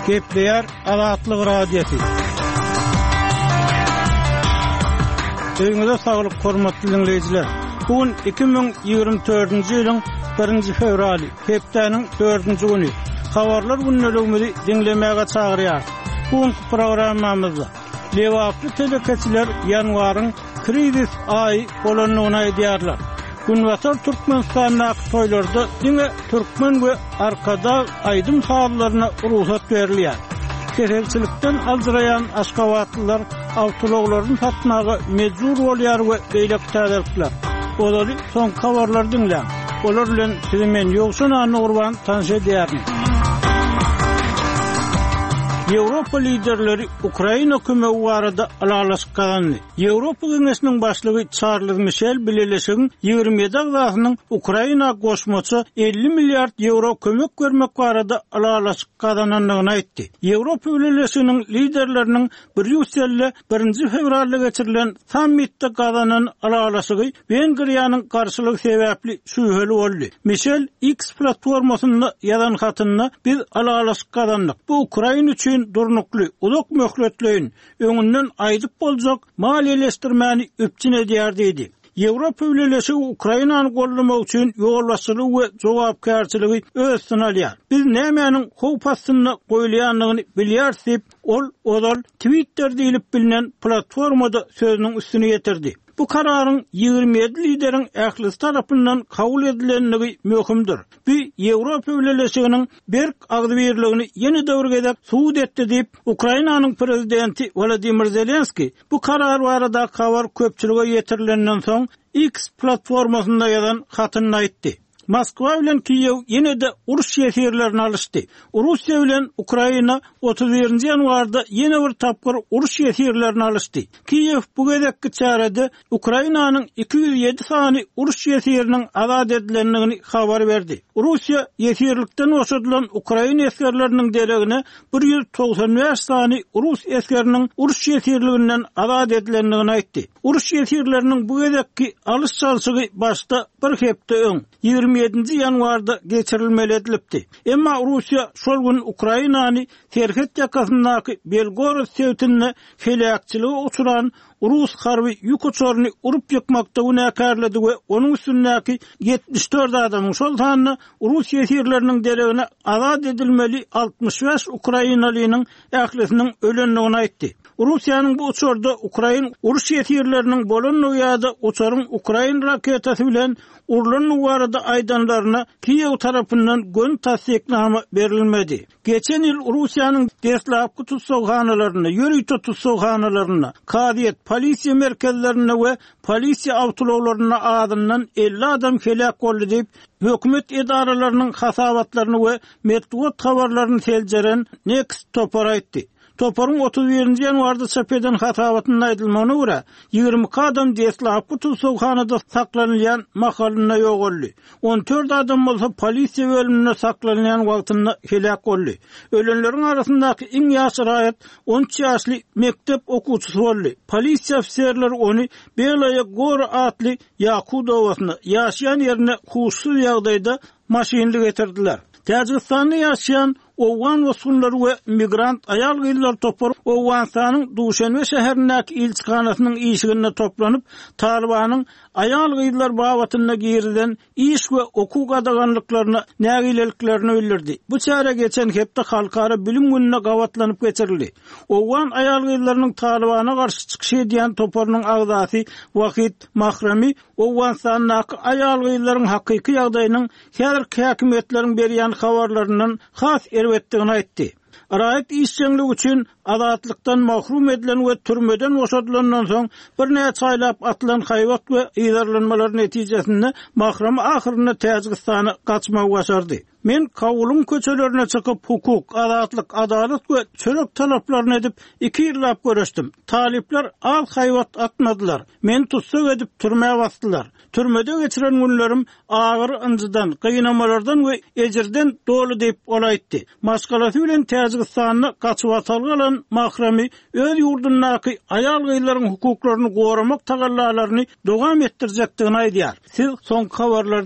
Gepleyer Azatlyk Radiosu. Öňüňizde saglyk, hormatly dinleyijiler. Bugün 2024-nji ýylyň 1-nji fevraly, hepdeniň 4-nji güni. Habarlar günnäligini dinlemäge çagyrýar. Bu programmamyzda lewaply telekeçiler ýanwaryň krizis aýy bolanyny aýdýarlar. Günwatar Türkmenistan'da toylarda diňe Türkmen we arkada aýdym sahallaryna ruhsat berilýär. Keselçilikden aldyrayan aşgabatlylar awtologlaryny satmagy mejbur bolýar we beýle täderler. Olary son habarlar dinlän. Olar bilen sizi men ýoksun any gurban tanış edýärin. Ýewropa liderleri Ukraina kömegi barada alalaşykandy. Ýewropa Geňeşiniň başlygy Charles Michel bileşigiň 27 agzasynyň Ukraina goşmaçy 50 milliard euro kömek bermek barada alalaşykandygyny aýtdy. Ýewropa bileşiginiň liderleriniň Brüsselde 1-nji fevralda geçirilen sammitde gazanan alalaşygy Wengriýanyň garşylygy sebäpli şüheli boldy. Michel X platformasynda ýazan hatyny biz alalaşykandyk. Bu Ukraina üçin durnukly, ulak möhletleyin, öňünden aýdyp boljak maliýeleşdirmäni öpçün edýär diýdi. Ýewropa Birleşigi Ukrainany gollamak üçin ýolbaşçylyk we jogapkärçiligi öz üstüne alýar. Biz nämäniň howp astyna goýulýanlygyny bilýärsip, ol Twitter diýilip bilinen platformada sözüniň üstüne ýetirdi. Bu kararyň 27 liderin ähli tarapyndan kabul edilenligi möhümdir. Bu Ýewropa Birleşiginiň berk agdybirligini ýene döwürgedip suud etdi diýip Ukrainanyň prezidenti Volodymyr Zelenski bu karar barada habar köpçülige ýetirilenden soň X platformasynda ýazan hatyny aýtdy. Moskwa bilen Kiýew ýene de uruş ýetirlerini alışdy. Russiýa bilen Ukraina 31-nji ýanwarda ýene bir tapgyr uruş ýetirlerini alışdy. Kiýew bu gezekki çarada Ukrainanyň 207 sany uruş ýetiriniň azad edilenligini habar berdi. Russiýa ýetirlikden boşadylan Ukraina eskerleriniň deregine 195 sany Rus eskeriniň uruş ýetirliginden azad edilenligini aýtdy. Uruş ýetirleriniň bu gezekki alış çalşygy başda bir hepde öň 27-nji ýanwarda geçirilmeli edilipdi. Emma Russiýa şol gün Ukrainany terhet ýakasyndaky Belgorod sewtine felakçylygy uçuran Rus harby ýük uçaryny urup ýykmakda günäkärledi we onuň üstündäki 74 adamyň şol sanyny Rus ýetirleriniň deregine azad edilmeli 65 Ukrainalynyň ählisiniň ölenligini aýtdy. Russiýanyň bu uçurda Ukraina uruş ýetirleriniň bolanyny ýa-da uçaryň Ukraina raketasy bilen urulanyny barada aýdanlaryna Kiýew tarapyndan gön tasdiknama berilmedi. Geçen ýyl Russiýanyň deslapky tutsaghanalaryna, ýöri tutsaghanalaryna, Kadiet polisiýa merkezlerine we polisiýa awtologlaryna adyndan 50 adam helak boldy diýip hökümet edaralarynyň hasabatlaryny we medeniýet habarlaryny seljeren Next Topar aýtdy. Toparın 31-nji ýanwarda çap eden hatawatyny aýdylmagyna görä 20 adam deslapky tutsaghanada saklanýan mahalyna ýogaldy. 14 adam bolsa polisiýa bölümine saklanýan wagtynda helak boldy. Ölenleriň arasyndaky iň ýaşy raýat 13 ýaşly mektep okuwçysy boldy. Polisiýa ofisiýerleri onu Belaya Gora atly Yakudowasyna ýaşaýan ýerine huşsuz ýagdaýda maşinli getirdiler. Täjikistanda ýaşaýan Owan wasunlar we migrant ayal gyýlar topar Owansanyň Duşanbe şäherindäki ilçikanasynyň işigine toplanyp Talibanyň ayal gyýlar bawatyna girden iş we okuw gadaganlyklaryna nägileliklerini bildirdi. Bu çara geçen hepde halkara bilim gününe gawatlanyp geçirildi. Owan ayal gyýlarynyň Talibana garşy çykyş edýän toparynyň agzasy Wahid Mahrami Owansanyň ayal gyýlaryň hakyky ýagdaýynyň häzirki häkimetleriň berýän habarlaryndan has etdigini aýtdy. Raýat işçilik üçin azatlıktan mahrum edilen we türmeden boşadylandan soň bir näçe aýlap atylan haýwat we ýydarlanmalar netijesinde mahram ahyrynda Täjikistana gaçmak başardy. Men kawulun köçelerine çykyp hukuk, azatlyk, adalet we çörek talaplaryny edip 2 ýyllap görüşdim. Talipler az haýwat atmadylar. Men tutsak edip türmäge basdylar. Türmede geçiren günlerim ağır ıncıdan, kıynamalardan we ejirden dolu diýip olaýtdy. Maskalasy bilen Täjikistanyny gaçyp atalgalan Mahrami öz ýurdundaky ayal gyýlaryň hukuklaryny goramak tagallalaryny dowam etdirjekdigini aýdýar. Siz soňky habarlar